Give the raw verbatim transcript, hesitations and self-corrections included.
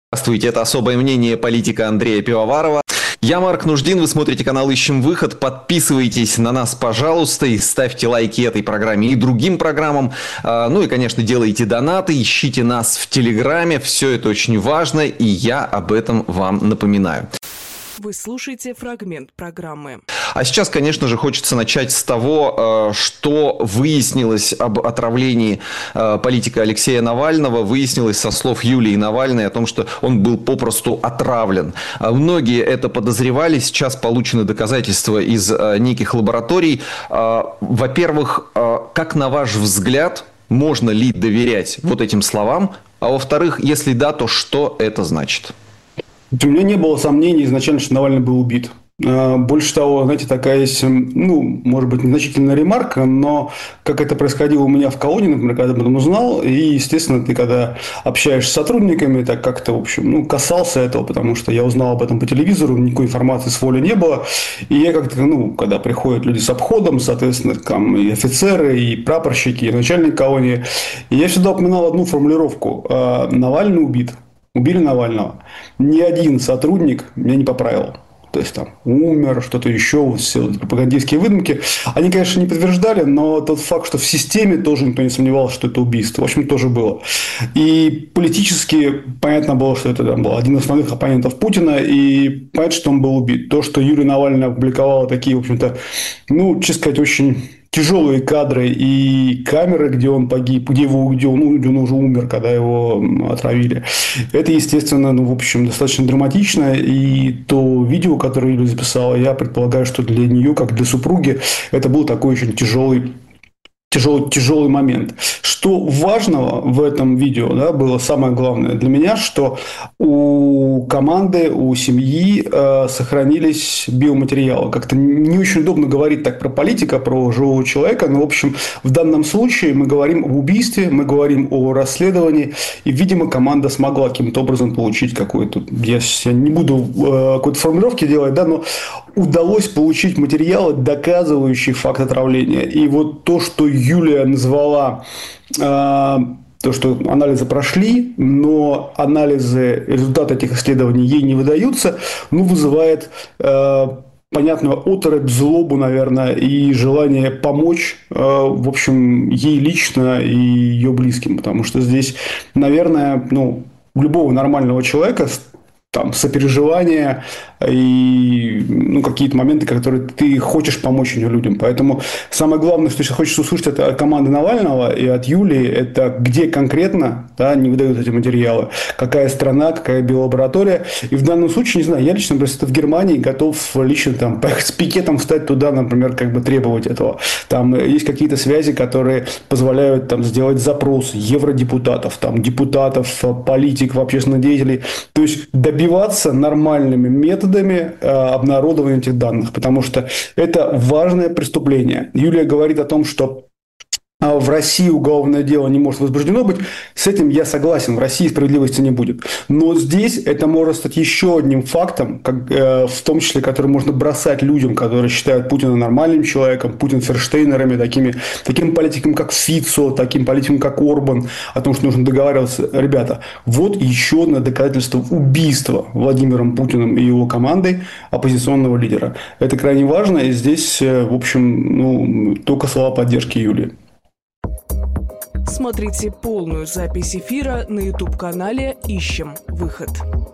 Здравствуйте, это «Особое мнение» политика Андрея Пивоварова. Я Марк Нуждин, вы смотрите канал «Ищем выход». Подписывайтесь на нас, пожалуйста, и ставьте лайки этой программе и другим программам. Ну и, конечно, делайте донаты, ищите нас в Телеграме. Все это очень важно, и я об этом вам напоминаю. Вы слушаете фрагмент программы. А сейчас, конечно же, хочется начать с того, что выяснилось об отравлении политика Алексея Навального. Выяснилось со слов Юлии Навальной о том, что он был попросту отравлен. Многие это подозревали. Сейчас получены доказательства из неких лабораторий. Во-первых, как на ваш взгляд, можно ли доверять вот этим словам? А во-вторых, если да, то что это значит? У меня не было сомнений изначально, что Навальный был убит. Больше того, знаете, такая есть, ну, может быть, незначительная ремарка, но как это происходило у меня в колонии, например, когда я об этом узнал, и, естественно, ты когда общаешься с сотрудниками, так как-то, в общем, ну, касался этого, потому что я узнал об этом по телевизору, никакой информации с воли не было, и я как-то, ну, когда приходят люди с обходом, соответственно, там и офицеры, и прапорщики, и начальник колонии, и я всегда упоминал одну формулировку: Навальный убит. Убили Навального. Ни один сотрудник меня не поправил. То есть, там, умер, что-то еще, все пропагандистские выдумки. Они, конечно, не подтверждали, но тот факт, что в системе тоже никто не сомневался, что это убийство. В общем, тоже было. И политически понятно было, что это там, был один из основных оппонентов Путина, и понятно, что он был убит. То, что Юлия Навальная опубликовала такие, в общем-то, ну, честно сказать, очень тяжелые кадры и камеры, где он погиб, где, его, где, он, ну, где он уже умер, когда его отравили. Это, естественно, ну, в общем, достаточно драматично. И то видео, которое Юля записала, я предполагаю, что для нее, как для супруги, это был такой очень тяжелый Тяжелый, тяжелый момент. Что важного в этом видео, да, было самое главное для меня, что у команды, у семьи э, сохранились биоматериалы. Как-то не очень удобно говорить так про политика, про живого человека, но, в общем, в данном случае мы говорим об убийстве, мы говорим о расследовании, и, видимо, команда смогла каким-то образом получить какую-то, я, я не буду э, какой-то формулировки делать, да, но удалось получить материалы, доказывающие факт отравления. И вот то, что Юлия назвала, э, то, что анализы прошли, но анализы, результаты этих исследований ей не выдаются, ну, вызывает э, понятную оторопь, злобу, наверное, и желание помочь, э, в общем, ей лично и ее близким. Потому что здесь, наверное, ну, у любого нормального человека там сопереживание и, ну, какие-то моменты, которые ты хочешь помочь этим людям. Поэтому самое главное, что сейчас хочется услышать от команды Навального и от Юлии, это где конкретно, да, не выдают эти материалы, какая страна, какая биолаборатория. И в данном случае, не знаю, я лично, просто в Германии готов лично там с пикетом встать туда, например, как бы требовать этого. Там есть какие-то связи, которые позволяют там сделать запрос евродепутатов, там, депутатов, политиков, общественных деятелей. То есть добиваться нормальными методами э, обнародования этих данных, потому что это важное преступление. Юлия говорит о том, что в России уголовное дело не может возбуждено быть. С этим я согласен. В России справедливости не будет. Но здесь это может стать еще одним фактом, как, э, в том числе, который можно бросать людям, которые считают Путина нормальным человеком, Путин ферштейнерами, такими, таким политикам, как Фицо, таким политикам, как Орбан, о том, что нужно договариваться. Ребята, вот еще одно доказательство убийства Владимиром Путиным и его командой оппозиционного лидера. Это крайне важно. И здесь, в общем, ну, только слова поддержки Юлии. Смотрите полную запись эфира на ютуб-канале «Ищем выход».